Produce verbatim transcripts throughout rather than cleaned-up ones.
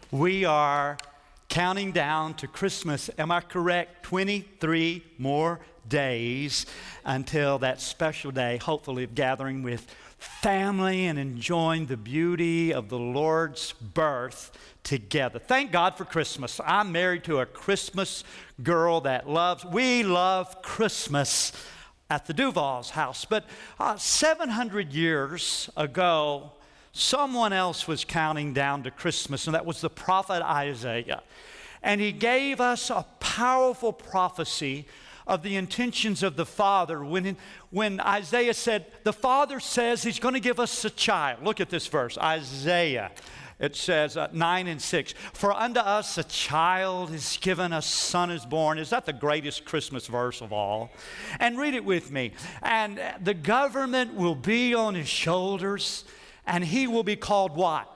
We are counting down to Christmas. Am I correct? twenty-three more days until that special day, hopefully, of gathering with family and enjoying the beauty of the Lord's birth together. Thank God for Christmas. I'm married to a Christmas girl that loves, we love Christmas at the Duval's house. But uh, seven hundred years ago, someone else was counting down to Christmas, and that was the prophet Isaiah. And he gave us a powerful prophecy of the intentions of the Father when, when Isaiah said, the Father says he's going to give us a child. Look at this verse, Isaiah. It says uh, nine and six, for unto us a child is given, a son is born. Is that the greatest Christmas verse of all? And read it with me. And the government will be on his shoulders, and he will be called what?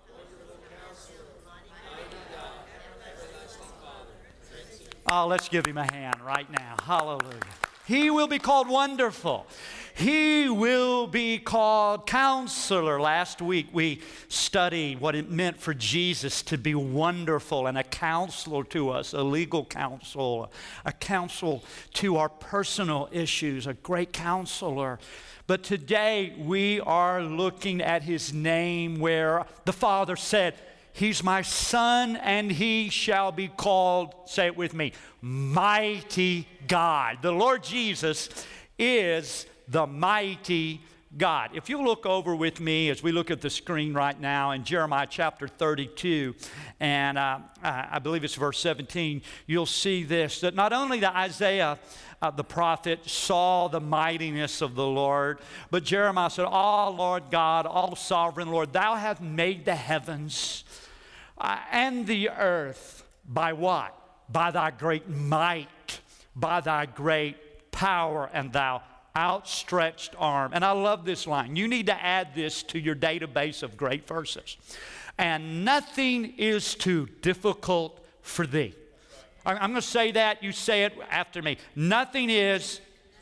Oh, let's give him a hand right now. Hallelujah. He will be called Wonderful. He will be called Counselor. Last week we studied what it meant for Jesus to be wonderful and a counselor to us, a legal counsel, a counsel to our personal issues, a great counselor. But today we are looking at his name where the Father said, he's my son and he shall be called, say it with me, Mighty God. The Lord Jesus is the mighty God. If you look over with me as we look at the screen right now in Jeremiah chapter thirty-two, and uh, I believe it's verse seventeen, you'll see this, that not only the Isaiah uh, the prophet saw the mightiness of the Lord, but Jeremiah said, oh, Lord God, all sovereign Lord, thou hast made the heavens uh, and the earth by what? By thy great might, by thy great power, and thou outstretched arm. And I love this line. You need to add this to your database of great verses. And nothing is too difficult for thee. I'm going to say that. You say it after me. Nothing is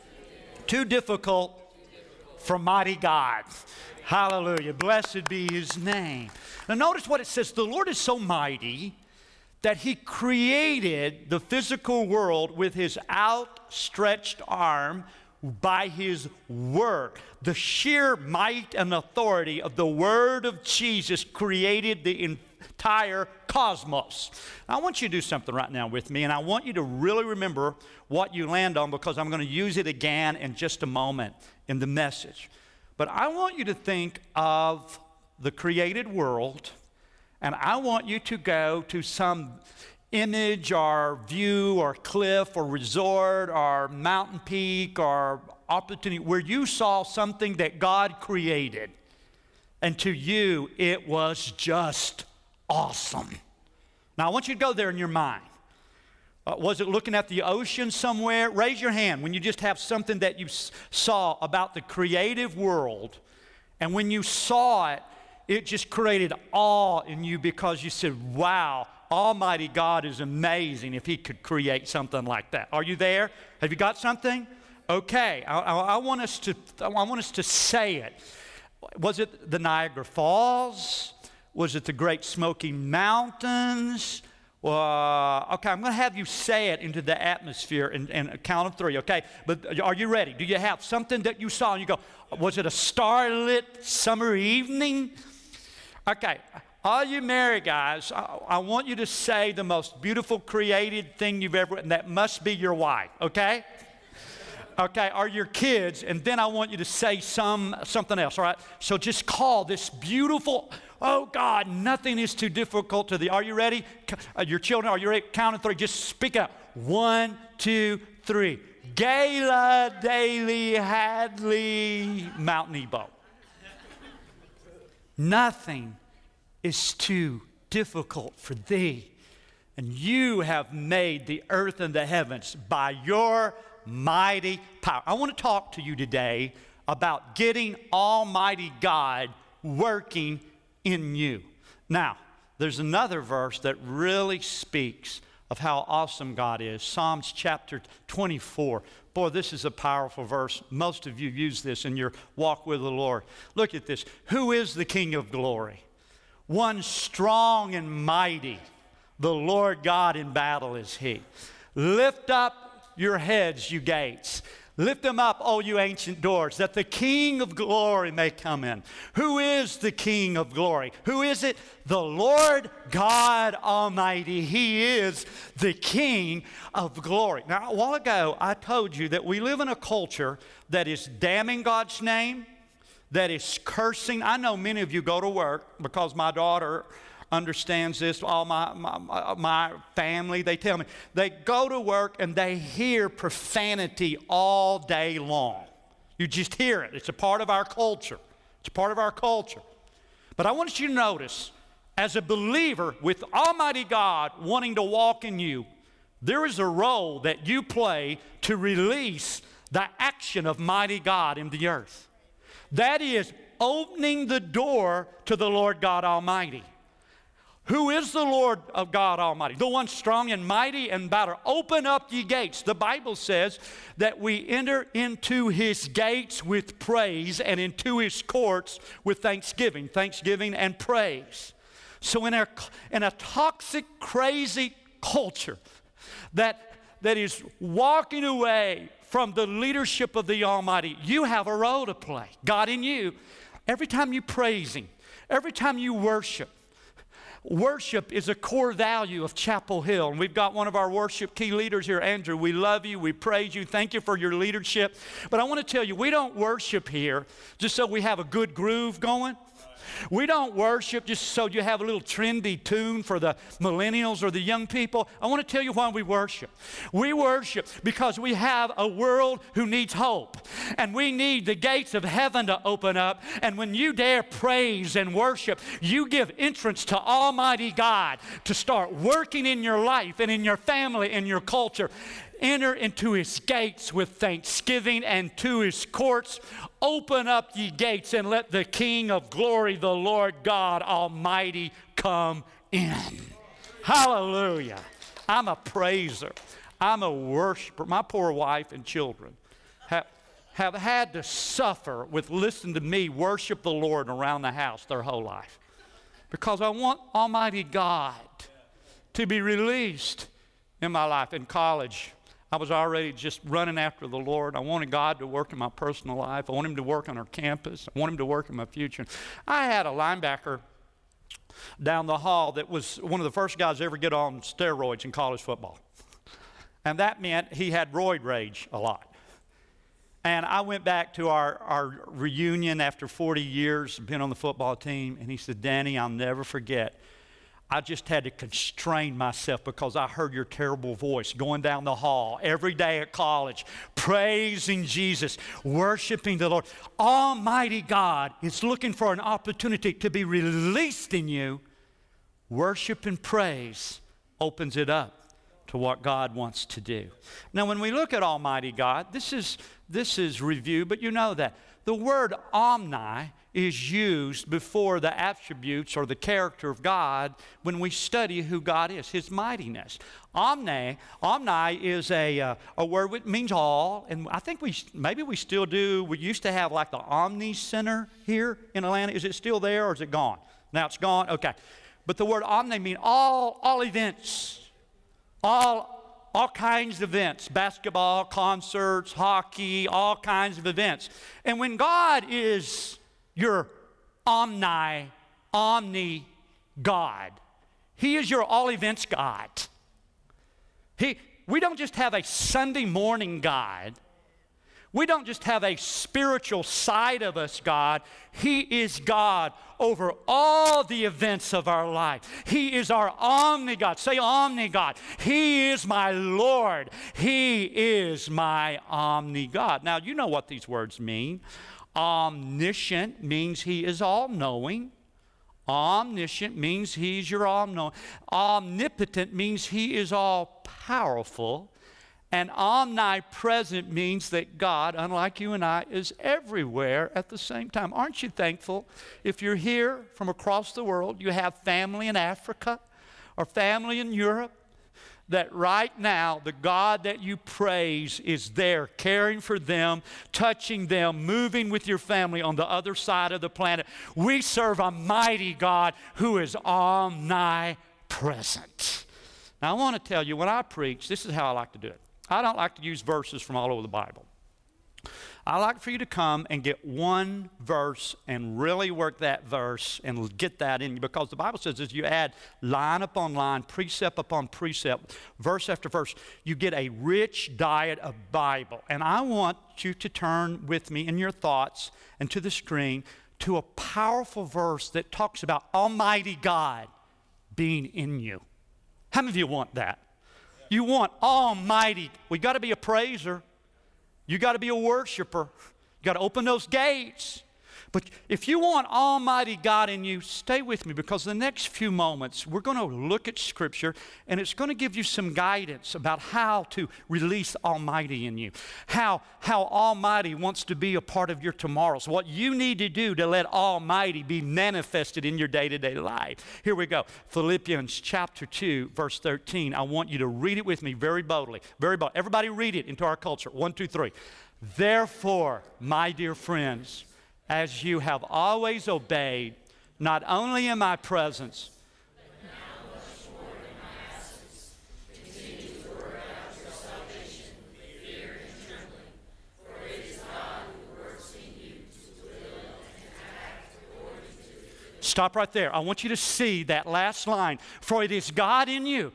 too difficult for mighty God. Hallelujah. Blessed be his name. Now notice what it says. The Lord is so mighty that he created the physical world with his outstretched arm by his word. The sheer might and authority of the word of Jesus created the entire cosmos. Now, I want you to do something right now with me, and I want you to really remember what you land on, because I'm going to use it again in just a moment in the message. But I want you to think of the created world, and I want you to go to some image or view or cliff or resort or mountain peak or opportunity where you saw something that God created, and to you it was just awesome. Now I want you to go there in your mind. Uh, was it looking at the ocean somewhere? Raise your hand when you just have something that you s- saw about the creative world, and when you saw it, it just created awe in you because you said, wow, Almighty God is amazing if he could create something like that. Are you there? Have you got something? Okay, I, I, I want us to, I want us to say it. Was it the Niagara Falls? Was it the Great Smoky Mountains? Uh, okay, I'm going to have you say it into the atmosphere in, in a count of three, okay? But are you ready? Do you have something that you saw and you go, was it a starlit summer evening? Okay. All you married guys, I, I want you to say the most beautiful created thing you've ever, and that must be your wife, okay? Okay, or your kids, and then I want you to say some something else, all right? So just call this beautiful, oh God, nothing is too difficult to thee. Are you ready? Uh, your children, are you ready? Count of three, just speak out. One, two, three. Gala, Daly, Hadley, Mount Nebo. Nothing is too difficult for thee, and you have made the earth and the heavens by your mighty power. I want to talk to you today about getting Almighty God working in you. Now, there's another verse that really speaks of how awesome God is. Psalms chapter twenty-four. Boy, this is a powerful verse. Most of you use this in your walk with the Lord. Look at this. Who is the King of glory? One strong and mighty, the Lord God in battle is He. Lift up your heads, you gates. Lift them up, O you ancient doors, that the King of glory may come in. Who is the King of glory? Who is it? The Lord God Almighty. He is the King of glory. Now, a while ago, I told you that we live in a culture that is damning God's name, that is cursing. I know many of you go to work because my daughter understands this. All my, my, my family, they tell me, they go to work and they hear profanity all day long. You just hear it. It's a part of our culture. It's a part of our culture. But I want you to notice, as a believer with Almighty God wanting to walk in you, there is a role that you play to release the action of mighty God in the earth. That is opening the door to the Lord God Almighty. Who is the Lord of God Almighty? The one strong and mighty and battle. Open up ye gates. The Bible says that we enter into His gates with praise and into His courts with thanksgiving. Thanksgiving and praise. So in a, in a toxic, crazy culture that, that is walking away from the leadership of the Almighty, you have a role to play. God in you. Every time you praise Him, every time you worship, worship is a core value of Chapel Hill. And we've got one of our worship key leaders here, Andrew. We love you. We praise you. Thank you for your leadership. But I want to tell you, we don't worship here just so we have a good groove going. We don't worship just so you have a little trendy tune for the millennials or the young people. I want to tell you why we worship. We worship because we have a world who needs hope. And we need the gates of heaven to open up. And when you dare praise and worship, you give entrance to Almighty God to start working in your life and in your family and your culture. Enter into His gates with thanksgiving and to His courts. Open up ye gates and let the King of glory, the Lord God Almighty, come in. Hallelujah. I'm a praiser. I'm a worshiper. My poor wife and children have, have had to suffer with listening to me worship the Lord around the house their whole life. Because I want Almighty God to be released in my life. In college, I was already just running after the Lord. I wanted God to work in my personal life. I want Him to work on our campus. I want Him to work in my future. I had a linebacker down the hall that was one of the first guys to ever get on steroids in college football. And that meant he had roid rage a lot. And I went back to our, our reunion after forty years of being on the football team, and he said, "Danny, I'll never forget. I just had to constrain myself because I heard your terrible voice going down the hall every day at college, praising Jesus, worshiping the Lord." Almighty God is looking for an opportunity to be released in you. Worship and praise opens it up to what God wants to do. Now, when we look at Almighty God, this is, this is review, but you know that. The word omni is used before the attributes or the character of God when we study who God is, His mightiness. Omni, omni is a, uh, a word that means all, and I think we maybe we still do. We used to have like the Omni Center here in Atlanta. Is it still there or is it gone? Now it's gone? Okay. But the word omni means all, all events, all All kinds of events, basketball, concerts, hockey, all kinds of events. And when God is your omni, omni God, He is your all events God. He, we don't just have a Sunday morning God. We don't just have a spiritual side of us God. He is God over all the events of our life. He is our omni God. Say omni God. He is my Lord. He is my omni God. Now, you know what these words mean. Omniscient means He is all-knowing. Omniscient means He's your all-knowing. Omnipotent means He is all-powerful. And omnipresent means that God, unlike you and I, is everywhere at the same time. Aren't you thankful? If you're here from across the world, you have family in Africa or family in Europe, that right now the God that you praise is there, caring for them, touching them, moving with your family on the other side of the planet. We serve a mighty God who is omnipresent. Now, I want to tell you, when I preach, this is how I like to do it. I don't like to use verses from all over the Bible. I like for you to come and get one verse and really work that verse and get that in you, because the Bible says as you add line upon line, precept upon precept, verse after verse, you get a rich diet of Bible. And I want you to turn with me in your thoughts and to the screen to a powerful verse that talks about Almighty God being in you. How many of you want that? You want Almighty. We got to be a praiser. You got to be a worshiper. You got to open those gates. But if you want Almighty God in you, stay with me, because the next few moments we're going to look at Scripture, and it's going to give you some guidance about how to release Almighty in you. How, how Almighty wants to be a part of your tomorrows. What you need to do to let Almighty be manifested in your day-to-day life. Here we go. Philippians chapter two, verse thirteen. I want you to read it with me very boldly. Very bold. Everybody read it into our culture. One, two, three. Therefore, my dear friends, as you have always obeyed, not only in my presence, but now much more in my absence, continue to work out your salvation with fear and trembling, for it is God who works in you to will and to act according to his will. Stop right there. I want you to see that last line. For it is God in you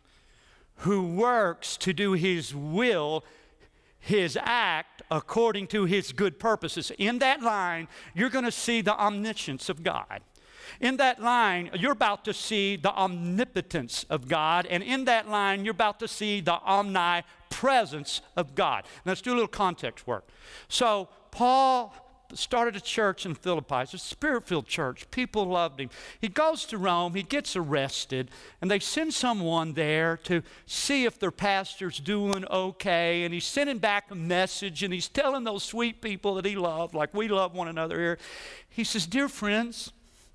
who works to do his will, his act according to his good purposes. In that line, you're going to see the omniscience of God. In that line, you're about to see the omnipotence of God. And in that line, you're about to see the omnipresence of God. Now, let's do a little context work. So, Paul started a church in Philippi. It's a spirit-filled church. People loved him. He goes to Rome. He gets arrested, and they send someone there to see if their pastor's doing okay. And he's sending back a message, and he's telling those sweet people that he loved, like we love one another here. He says, dear friends,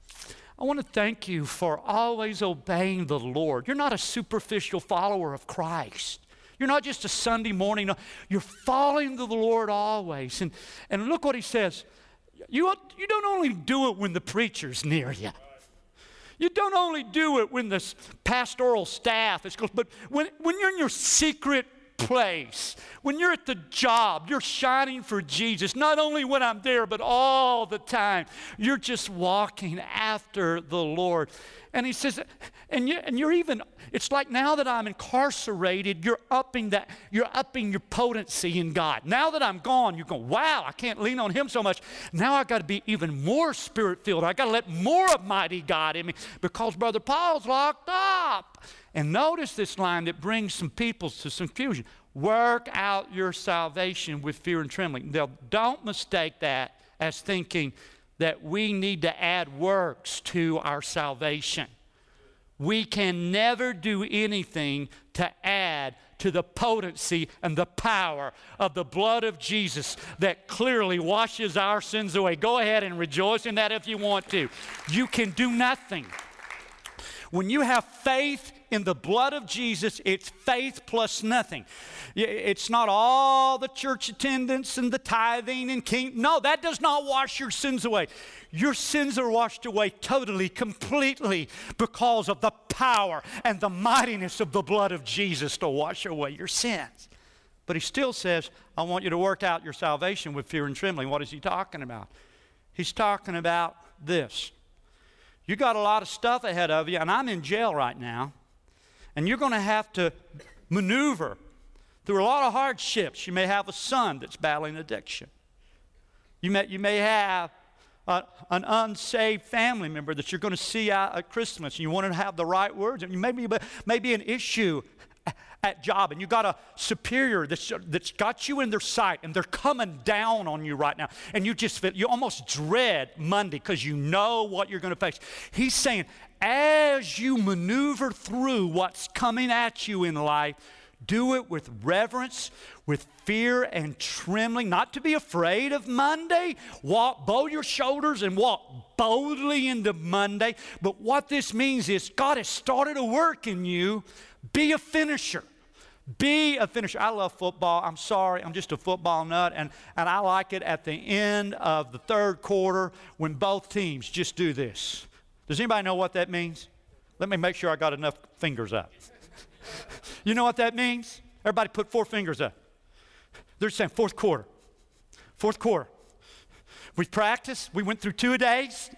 I want to thank you for always obeying the Lord. You're not a superficial follower of Christ. You're not just a Sunday morning. No, you're following the Lord always. And, and look what he says. You, you don't only do it when the preacher's near you. You don't only do it when the pastoral staff is close, but when, when you're in your secret place, when you're at the job, you're shining for Jesus. Not only when I'm there, but all the time. You're just walking after the Lord. And he says, and, you, and you're even, it's like now that I'm incarcerated, you're upping that, you're upping your potency in God. Now that I'm gone, you're going, wow, I can't lean on him so much. Now I got to be even more spirit-filled. I got to let more of mighty God in me, because Brother Paul's locked up. And notice this line that brings some people to some confusion. Work out your salvation with fear and trembling. Now, don't mistake that as thinking that we need to add works to our salvation. We can never do anything to add to the potency and the power of the blood of Jesus that clearly washes our sins away. Go ahead and rejoice in that if you want to. You can do nothing. When you have faith in the blood of Jesus, it's faith plus nothing. It's not all the church attendance and the tithing and king. No, that does not wash your sins away. Your sins are washed away totally, completely, because of the power and the mightiness of the blood of Jesus to wash away your sins. But he still says, I want you to work out your salvation with fear and trembling. What is he talking about? He's talking about this. You got a lot of stuff ahead of you, and I'm in jail right now, and you're going to have to maneuver through a lot of hardships. You may have a son that's battling addiction. You may, you may have a, an unsaved family member that you're going to see out at Christmas, and you want to have the right words. And maybe, maybe an issue at job, and you got a superior that's, that's got you in their sight, and they're coming down on you right now, and you just feel, you almost dread Monday because you know what you're going to face. He's saying, as you maneuver through what's coming at you in life, Do it with reverence, with fear and trembling, not to be afraid of Monday. Walk, bow your shoulders and walk boldly into Monday. But what this means is God has started a work in you. Be a finisher. Be a finisher. I love football. I'm sorry, I'm just a football nut, and, and I like it at the end of the third quarter when both teams just do this. Does anybody know what that means? Let me make sure I got enough fingers up. You know what that means? Everybody put four fingers up. They're saying fourth quarter. Fourth quarter. We've practiced. We went through two a days.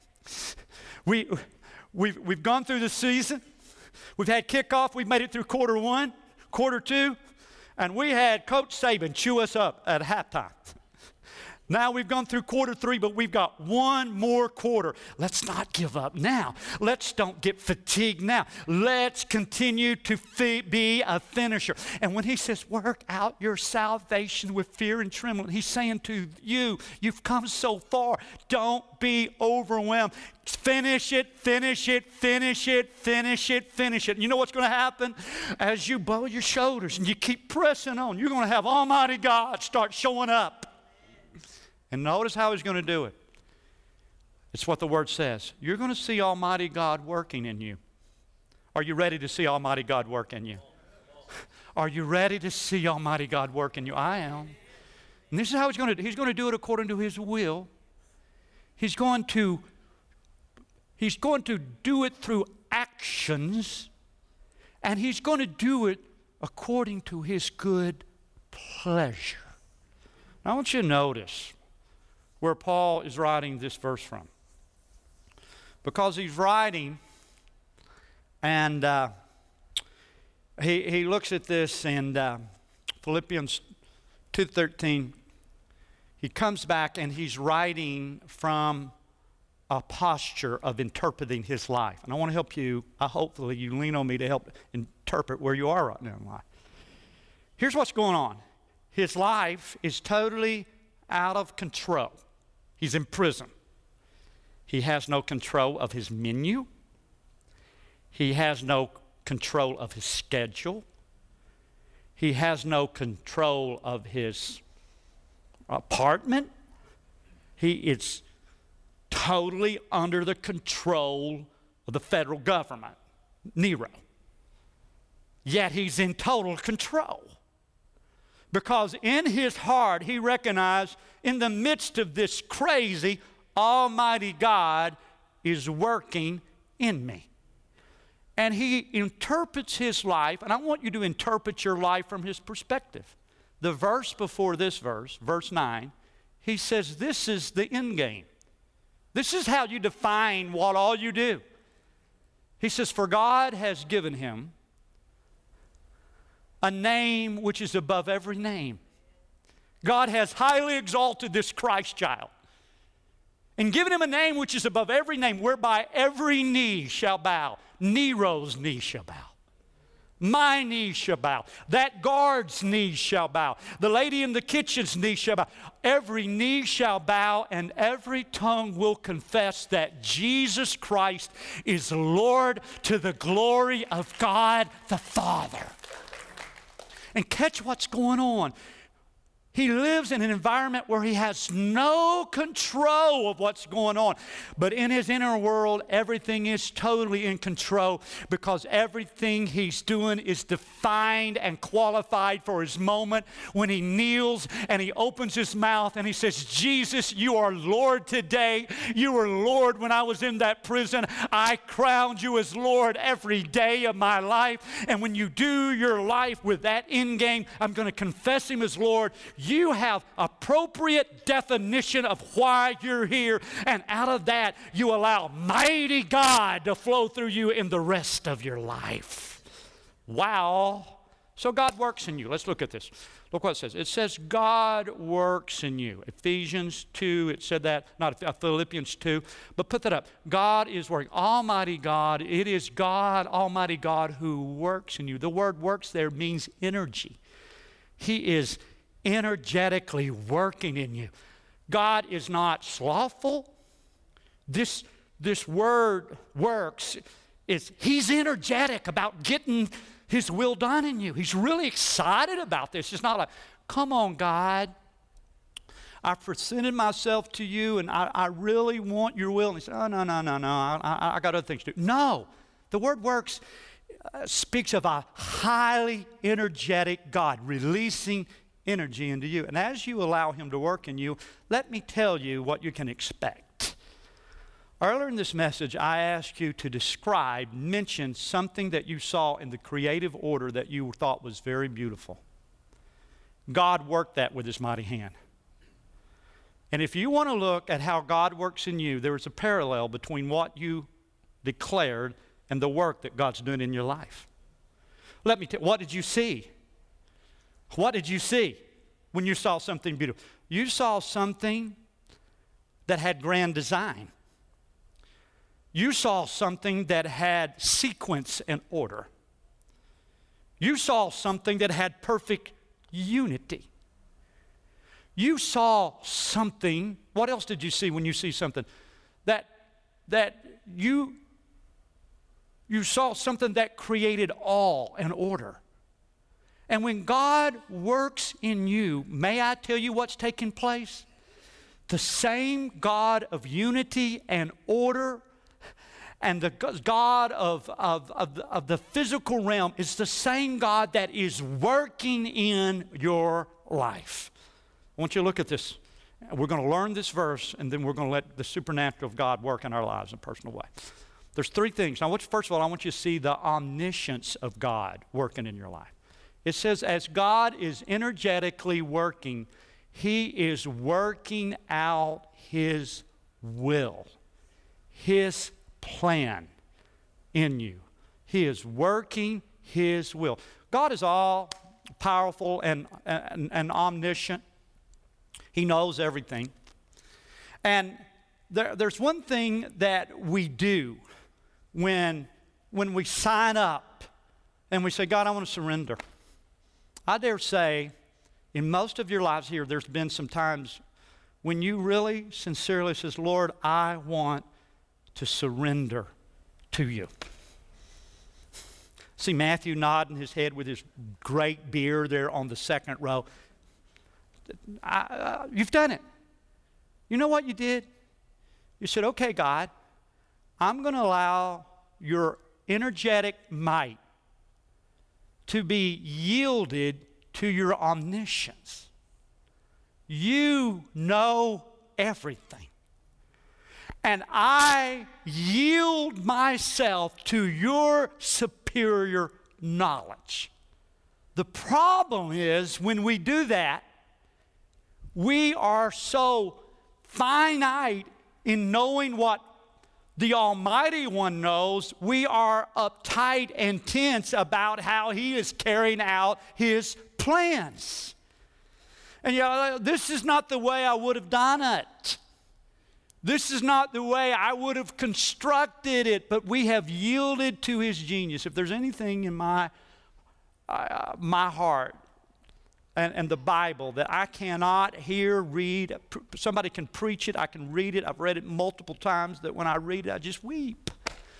We, we've, we've gone through the season. We've had kickoff. We've made it through quarter one. Quarter two, and we had Coach Saban chew us up at halftime. Now we've gone through quarter three, but we've got one more quarter. Let's not give up now. Let's don't get fatigued now. Let's continue to fi- be a finisher. And when he says, work out your salvation with fear and trembling, he's saying to you, you've come so far. Don't be overwhelmed. Finish it, finish it, finish it, finish it, finish it. And you know what's going to happen? As you bow your shoulders and you keep pressing on, you're going to have Almighty God start showing up. And notice how he's going to do it. It's what the Word says. You're going to see Almighty God working in you. Are you ready to see Almighty God work in you? Are you ready to see Almighty God work in you? I am. And this is how he's going to do it. He's going to do it according to his will. He's going to, he's going to do it through actions. And he's going to do it according to his good pleasure. Now I want you to notice where Paul is writing this verse from. Because he's writing, and uh, he, he looks at this in uh, Philippians two thirteen. He comes back and he's writing from a posture of interpreting his life. And I want to help you, uh, hopefully you lean on me to help interpret where you are right now in life. Here's what's going on. His life is totally out of control. He's in prison. He has no control of his menu. He has no control of his schedule. He has no control of his apartment. He is totally under the control of the federal government, Nero. Yet he's in total control. Because in his heart, he recognized in the midst of this crazy, Almighty God is working in me. And he interprets his life, and I want you to interpret your life from his perspective. The verse before this verse, verse nine, he says this is the end game. This is how you define what all you do. He says, for God has given him a name which is above every name. God has highly exalted this Christ child and given him a name which is above every name, whereby every knee shall bow. Nero's knee shall bow. My knee shall bow. That guard's knee shall bow. The lady in the kitchen's knee shall bow. Every knee shall bow, and every tongue will confess that Jesus Christ is Lord, to the glory of God the Father. And catch what's going on. He lives in an environment where he has no control of what's going on. But in his inner world, everything is totally in control, because everything he's doing is defined and qualified for his moment when he kneels and he opens his mouth and he says, Jesus, you are Lord today. You were Lord when I was in that prison. I crowned you as Lord every day of my life. And when you do your life with that end game, I'm going to confess him as Lord. You have appropriate definition of why you're here, and out of that, you allow mighty God to flow through you in the rest of your life. Wow. So God works in you. Let's look at this. Look what it says. It says God works in you. Ephesians two, it said that, not Philippians two, but put that up. God is working. Almighty God, it is God, Almighty God, who works in you. The word works there means energy. He is energetically working in you. God is not slothful. This, this word works is he's energetic about getting His will done in you. He's really excited about this. It's not like, come on, God. I've presented myself to you, and I, I really want your will. And he said, oh, no, no, no, no. I, I, I got other things to do. No. The word works uh, speaks of a highly energetic God releasing energy into you. And as you allow him to work in you, let me tell you what you can expect. Earlier in this message, I asked you to describe, mention something that you saw in the creative order that you thought was very beautiful. God worked that with his mighty hand. And if you want to look at how God works in you, there is a parallel between what you declared and the work that God's doing in your life. Let me tell you, what did you see? What did you see when you saw something beautiful? You saw something that had grand design. You saw something that had sequence and order. You saw something that had perfect unity. You saw something, what else did you see when you see something? That, that you, you saw something that created awe and order. And when God works in you, may I tell you what's taking place? The same God of unity and order and the God of, of, of, the, of the physical realm is the same God that is working in your life. I want you to look at this. We're going to learn this verse, and then we're going to let the supernatural of God work in our lives in a personal way. There's three things. Now, first of all, I want you to see the omniscience of God working in your life. It says, as God is energetically working, he is working out his will, his plan in you. He is working his will. God is all powerful and, and, and omniscient. He knows everything. And there, there's one thing that we do when, when we sign up and we say, God, I want to surrender. I dare say, in most of your lives here, there's been some times when you really sincerely says, Lord, I want to surrender to you. See Matthew nodding his head with his great beard there on the second row. I, uh, you've done it. You know what you did? You said, okay, God, I'm going to allow your energetic might to be yielded to your omniscience. You know everything. And I yield myself to your superior knowledge. The problem is when we do that, we are so finite in knowing what the Almighty One knows, we are uptight and tense about how he is carrying out his plans. And you know, this is not the way I would have done it. This is not the way I would have constructed it, but we have yielded to his genius. If there's anything in my, uh, my heart and, and the Bible that I cannot hear, read, somebody can preach it, I can read it, I've read it multiple times, that when I read it, I just weep.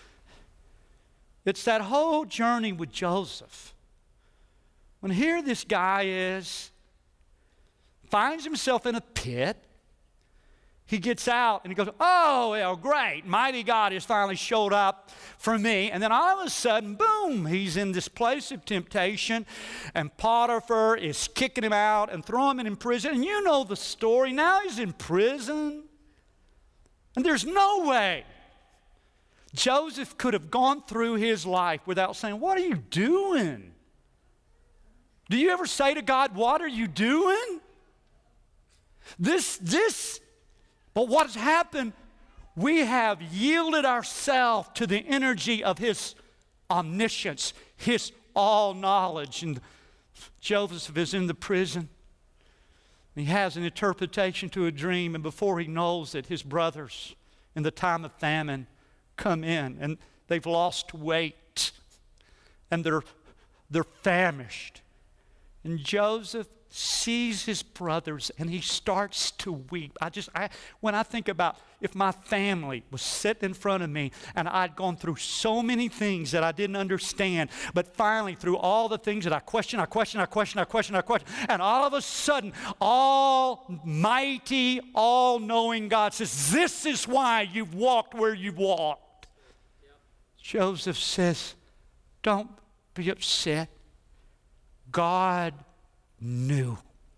It's that whole journey with Joseph. When here this guy is, finds himself in a pit. He gets out and he goes, oh, well, great. Mighty God has finally showed up for me. And then all of a sudden, boom, he's in this place of temptation. And Potiphar is kicking him out and throwing him in prison. And you know the story. Now he's in prison. And there's no way Joseph could have gone through his life without saying, what are you doing? Do you ever say to God, what are you doing? This, this, but what has happened, we have yielded ourselves to the energy of his omniscience, his all-knowledge. And Joseph is in the prison. He has an interpretation to a dream, and before he knows it, his brothers in the time of famine come in, and they've lost weight, and they're, they're famished. And Joseph sees his brothers and he starts to weep. I just, I, when I think about if my family was sitting in front of me and I'd gone through so many things that I didn't understand, but finally through all the things that I question, I question, I question, I question, I question, and all of a sudden, almighty, all-knowing God says, this is why you've walked where you've walked. Yep. Joseph says, don't be upset. God knew.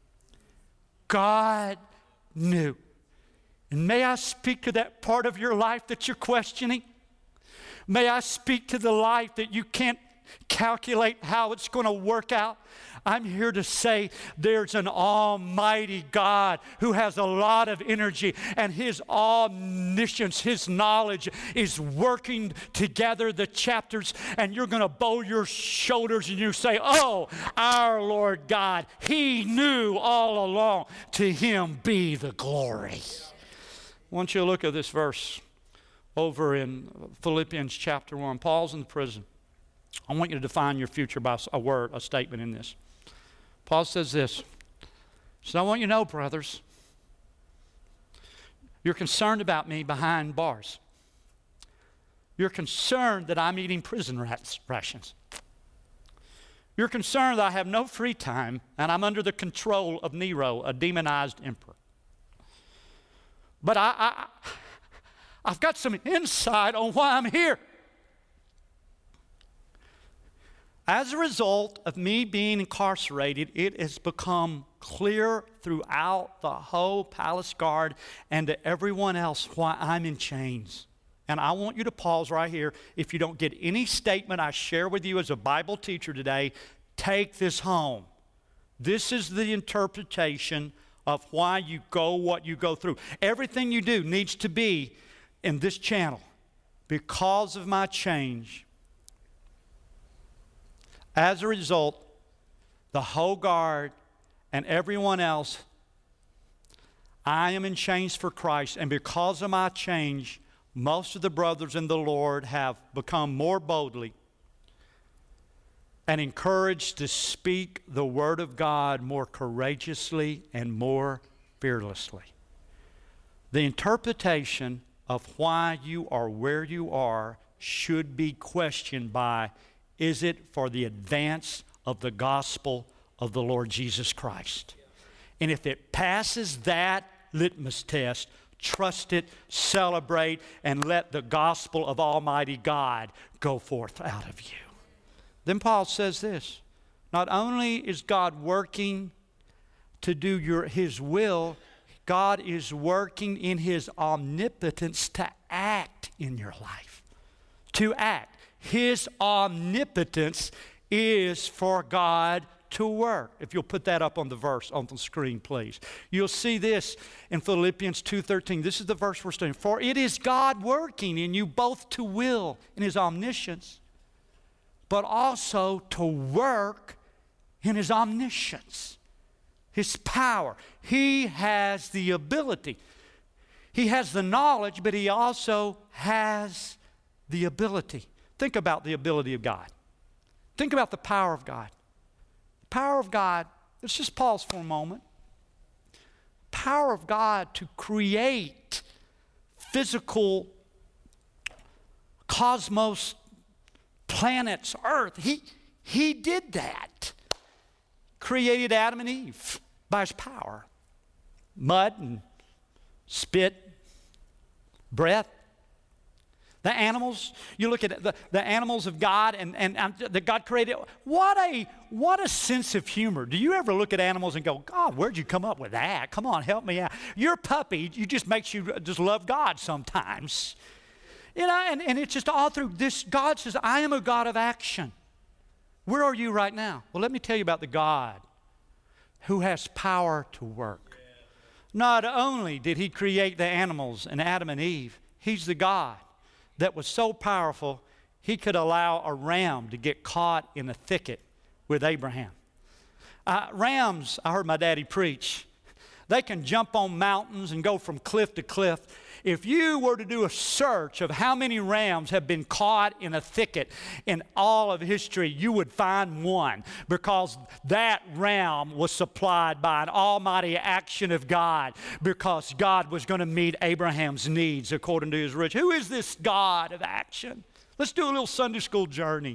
God knew. And may I speak to that part of your life that you're questioning? May I speak to the life that you can't calculate how it's going to work out? I'm here to say there's an almighty God who has a lot of energy, and his omniscience, his knowledge is working together the chapters, and you're going to bow your shoulders and you say, oh, our Lord God, he knew all along. To him be the glory. I want you to look at this verse over in Philippians chapter one. Paul's in prison. I want you to define your future by a word, a statement in this. Paul says this. He says, I want you to know, brothers, you're concerned about me behind bars. You're concerned that I'm eating prison rations. You're concerned that I have no free time and I'm under the control of Nero, a demonized emperor. But I, I, I've got some insight on why I'm here. As a result of me being incarcerated, it has become clear throughout the whole palace guard and to everyone else why I'm in chains. And I want you to pause right here. If you don't get any statement I share with you as a Bible teacher today, take this home. This is the interpretation of why you go what you go through. Everything you do needs to be in this channel. Because of my change, as a result, the whole guard and everyone else, I am in chains for Christ. And because of my change, most of the brothers in the Lord have become more boldly and encouraged to speak the word of God more courageously and more fearlessly. The interpretation of why you are where you are should be questioned by, is it for the advance of the gospel of the Lord Jesus Christ? And if it passes that litmus test, trust it, celebrate, and let the gospel of Almighty God go forth out of you. Then Paul says this, not only is God working to do your, his will, God is working in his omnipotence to act in your life. To act. His omnipotence is for God to work. If you'll put that up on the verse on the screen, please. You'll see this in Philippians two thirteen. This is the verse we're studying. For it is God working in you both to will in his omniscience, but also to work in his omniscience, his power. He has the ability. He has the knowledge, but he also has the ability. Think about the ability of God. Think about the power of God. The power of God, let's just pause for a moment. Power of God to create physical cosmos, planets, earth. He, he did that. Created Adam and Eve by his power. Mud and spit, breath. The animals, you look at the, the animals of God and, and, and that God created. What a, what a sense of humor. Do you ever look at animals and go, God, where'd you come up with that? Come on, help me out. Your puppy, you just makes you just love God sometimes. You know, and, and it's just all through this. God says, I am a God of action. Where are you right now? Well, let me tell you about the God who has power to work. Not only did he create the animals and Adam and Eve, he's the God that was so powerful, he could allow a ram to get caught in a thicket with Abraham. Uh, rams, I heard my daddy preach, They can jump on mountains and go from cliff to cliff. If you were to do a search of how many rams have been caught in a thicket in all of history, you would find one, because that ram was supplied by an almighty action of God, because God was going to meet Abraham's needs according to his riches. Who is this God of action? Let's do a little Sunday school journey.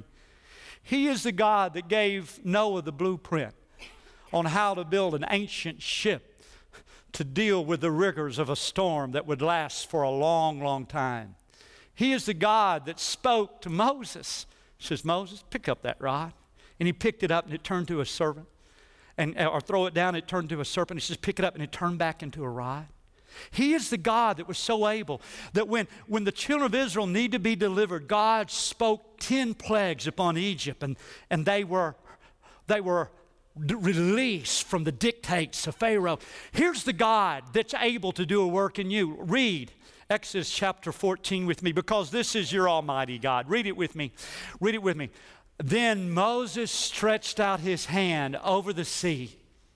He is the God that gave Noah the blueprint on how to build an ancient ship to deal with the rigors of a storm that would last for a long, long time. He is the God that spoke to Moses. He says, Moses, pick up that rod. And he picked it up and it turned to a serpent. And, or throw it down and it turned to a serpent. He says, pick it up and it turned back into a rod. He is the God that was so able that when, when the children of Israel need to be delivered, God spoke ten plagues upon Egypt, and, and they were, they were released from the dictates of Pharaoh. Here's the God that's able to do a work in you. Read Exodus chapter fourteen with me, because this is your almighty God. Read it with me. Read it with me. Then Moses stretched out his hand over the sea.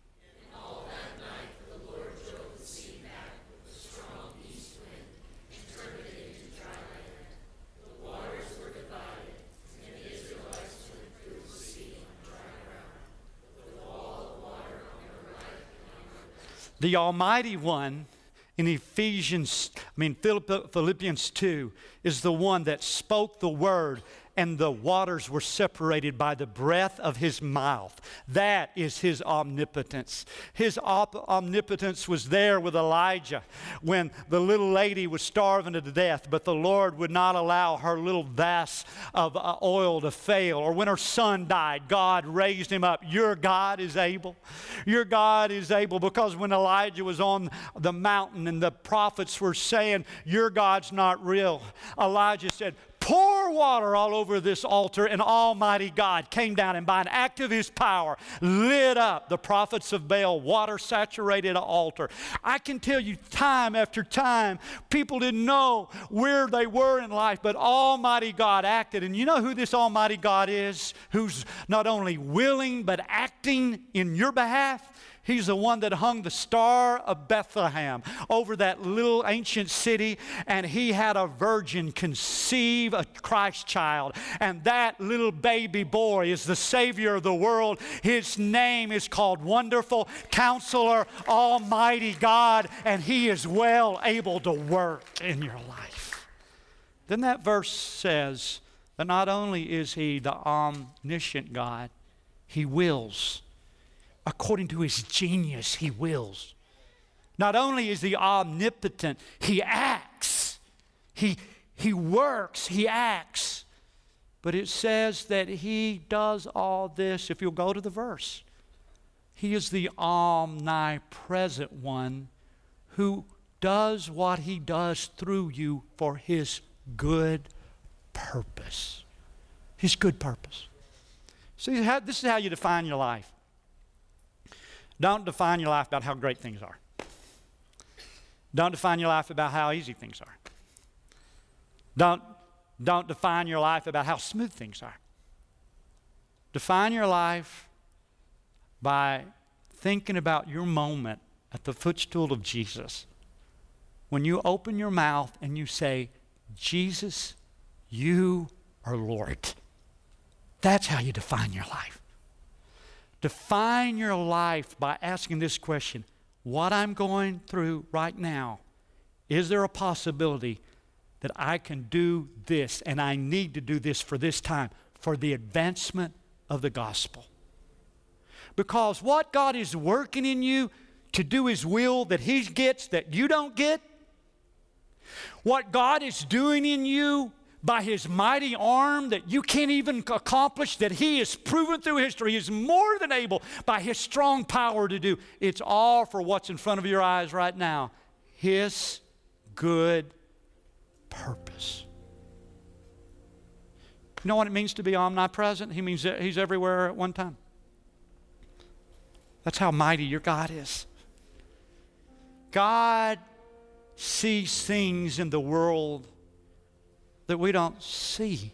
And all that night the Lord drove the sea back with a strong east wind and turned it into dry land. The waters were divided, and the Israelites went through the sea on dry ground, with a wall of water on the right and on the left. The Almighty One in Ephesians, I mean Philippians two, is the one that spoke the word, and the waters were separated by the breath of his mouth. That is his omnipotence. His op- omnipotence was there with Elijah when the little lady was starving to death, but the Lord would not allow her little vase of uh, oil to fail. Or when her son died, God raised him up. Your God is able. Your God is able, because when Elijah was on the mountain and the prophets were saying, your God's not real, Elijah said, pour water all over this altar, and Almighty God came down and by an act of his power lit up the prophets of Baal, water saturated an altar. I can tell you time after time, people didn't know where they were in life, but Almighty God acted. And you know who this Almighty God is, who's not only willing but acting in your behalf? He's the one that hung the star of Bethlehem over that little ancient city, and he had a virgin conceive a Christ child. And that little baby boy is the Savior of the world. His name is called Wonderful Counselor, Almighty God, and he is well able to work in your life. Then that verse says that not only is he the omniscient God, he wills. According to his genius, he wills. Not only is he omnipotent, he acts. He, he works, he acts. But it says that he does all this, if you'll go to the verse. He is the omnipresent one who does what he does through you for his good purpose. His good purpose. See, this is how you define your life. Don't define your life about how great things are. Don't define your life about how easy things are. Don't, don't define your life about how smooth things are. Define your life by thinking about your moment at the footstool of Jesus. When you open your mouth and you say, Jesus, you are Lord. That's how you define your life. Define your life by asking this question: what I'm going through right now, is there a possibility that I can do this, and I need to do this for this time, for the advancement of the gospel? Because what God is working in you to do his will that he gets that you don't get, what God is doing in you by his mighty arm that you can't even accomplish, that he has proven through history, he is more than able by his strong power to do. It's all for what's in front of your eyes right now. His good purpose. You know what it means to be omnipresent? He means that he's everywhere at one time. That's how mighty your God is. God sees things in the world that we don't see.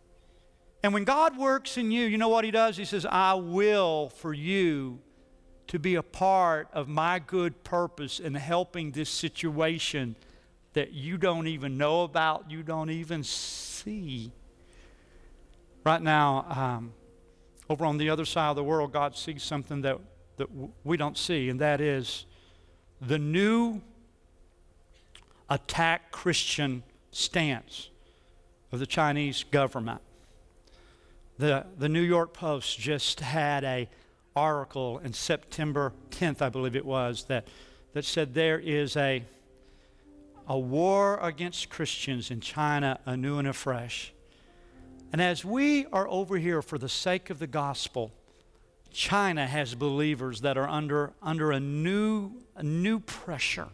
And when God works in you, you know what he does? He says, I will for you to be a part of my good purpose in helping this situation that you don't even know about, you don't even see. Right now, um, over on the other side of the world, God sees something that, that we don't see, and that is the new attack Christian stance of the Chinese government. The, the New York Post just had an article in September tenth, I believe it was, that, that said there is a, a war against Christians in China anew and afresh. And as we are over here for the sake of the gospel, China has believers that are under, under a, new, a new pressure.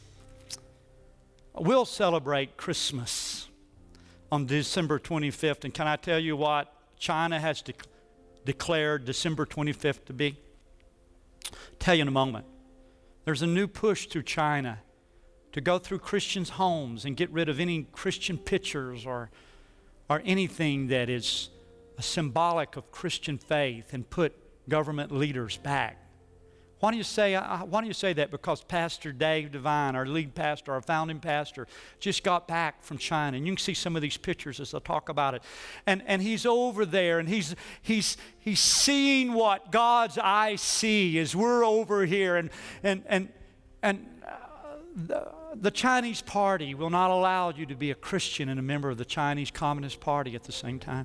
We'll celebrate Christmas on December twenty-fifth. And can I tell you what China has de- declared December twenty-fifth to be? I'll tell you in a moment. There's a new push through China to go through Christians' homes and get rid of any Christian pictures or, or anything that is a symbolic of Christian faith and put government leaders back. Why do you say, uh, why do you say that? Because Pastor Dave Devine, our lead pastor, our founding pastor, just got back from China. And you can see some of these pictures as I talk about it. And, and he's over there, and he's, he's, he's seeing what God's eyes see as we're over here. And, and, and, and uh, the, the Chinese party will not allow you to be a Christian and a member of the Chinese Communist Party at the same time.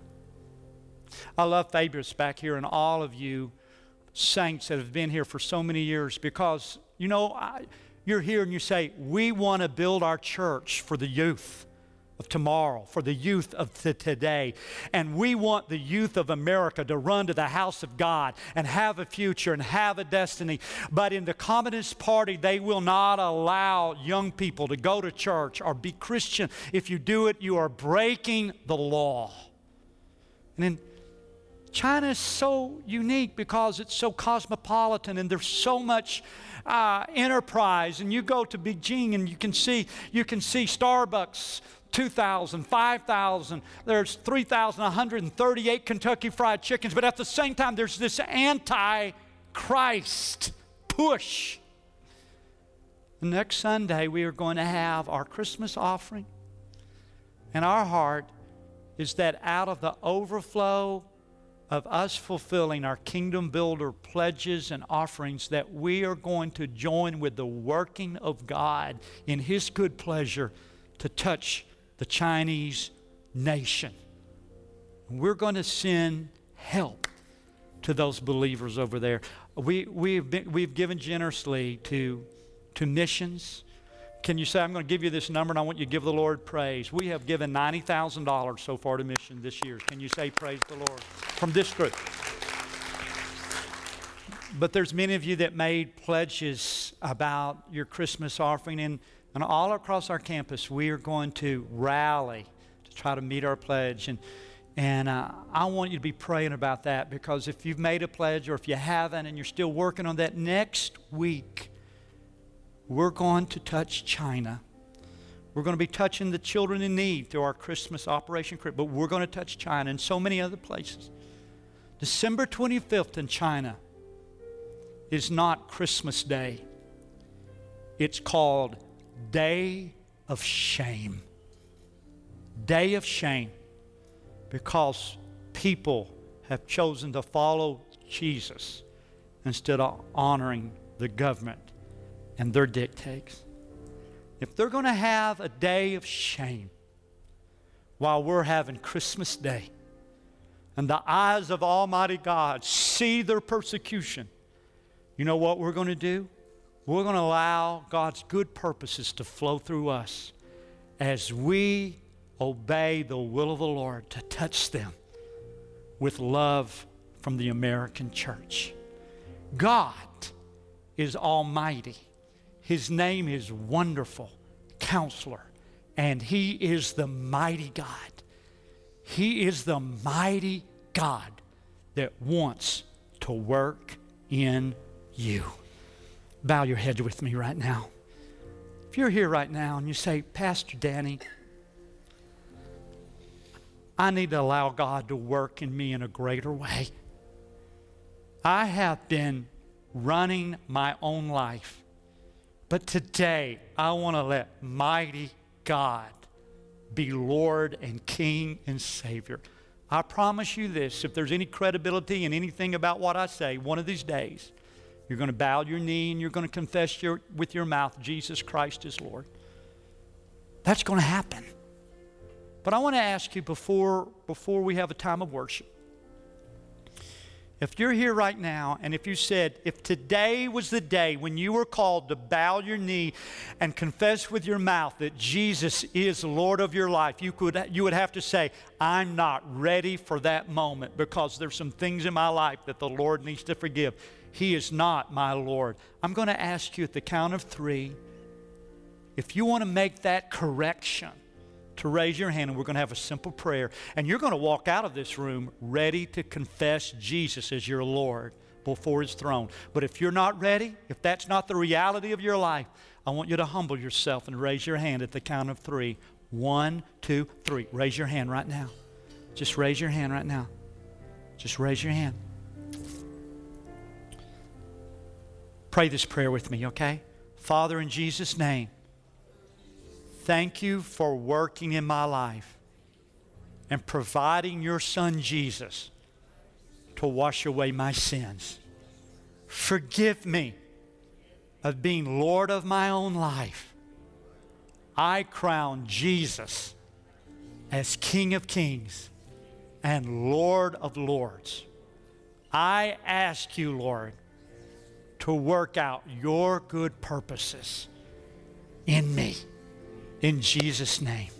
I love Fabius back here and all of you saints that have been here for so many years, because, you know, I, you're here and you say, we want to build our church for the youth of tomorrow, for the youth of the today. And we want the youth of America to run to the house of God and have a future and have a destiny. But in the Communist Party, they will not allow young people to go to church or be Christian. If you do it, you are breaking the law. And in China is so unique because it's so cosmopolitan and there's so much uh, enterprise. And you go to Beijing and you can see you can see Starbucks, two thousand, five thousand. There's three thousand one hundred thirty-eight Kentucky Fried Chickens. But at the same time, there's this anti-Christ push. Next Sunday, we are going to have our Christmas offering. And our heart is that out of the overflow of us fulfilling our kingdom builder pledges and offerings, that we are going to join with the working of God in His good pleasure to touch the Chinese nation. We're going to send help to those believers over there. We, we've, been, we've given generously to, to missions. Can you say, I'm going to give you this number and I want you to give the Lord praise? We have given ninety thousand dollars so far to mission this year. Can you say praise the Lord from this group? But there's many of you that made pledges about your Christmas offering. And, and all across our campus, we are going to rally to try to meet our pledge. And, and uh, I want you to be praying about that, because if you've made a pledge or if you haven't and you're still working on that, next week, we're going to touch China. We're going to be touching the children in need through our Christmas Operation Crib, but we're going to touch China and so many other places. December twenty-fifth in China is not Christmas Day. It's called Day of Shame. Day of Shame, because people have chosen to follow Jesus instead of honoring the government and their dictates. If they're going to have a day of shame while we're having Christmas Day, and the eyes of Almighty God see their persecution, you know what we're going to do? We're going to allow God's good purposes to flow through us as we obey the will of the Lord to touch them with love from the American church. God is almighty. His name is Wonderful Counselor, and He is the mighty God. He is the mighty God that wants to work in you. Bow your head with me right now. If you're here right now and you say, Pastor Danny, I need to allow God to work in me in a greater way. I have been running my own life. But today, I want to let mighty God be Lord and King and Savior. I promise you this, if there's any credibility in anything about what I say, one of these days, you're going to bow your knee and you're going to confess your, with your mouth, Jesus Christ is Lord. That's going to happen. But I want to ask you before, before we have a time of worship, if you're here right now and if you said, if today was the day when you were called to bow your knee and confess with your mouth that Jesus is Lord of your life, you, could, you would have to say, I'm not ready for that moment because there's some things in my life that the Lord needs to forgive. He is not my Lord. I'm going to ask you at the count of three, if you want to make that correction, to raise your hand, and we're going to have a simple prayer. And you're going to walk out of this room ready to confess Jesus as your Lord before His throne. But if you're not ready, if that's not the reality of your life, I want you to humble yourself and raise your hand at the count of three. One, two, three. Raise your hand right now. Just raise your hand right now. Just raise your hand. Pray this prayer with me, okay? Father, in Jesus' name, thank you for working in my life and providing your Son Jesus to wash away my sins. Forgive me of being Lord of my own life. I crown Jesus as King of Kings and Lord of Lords. I ask you, Lord, to work out your good purposes in me. In Jesus' name.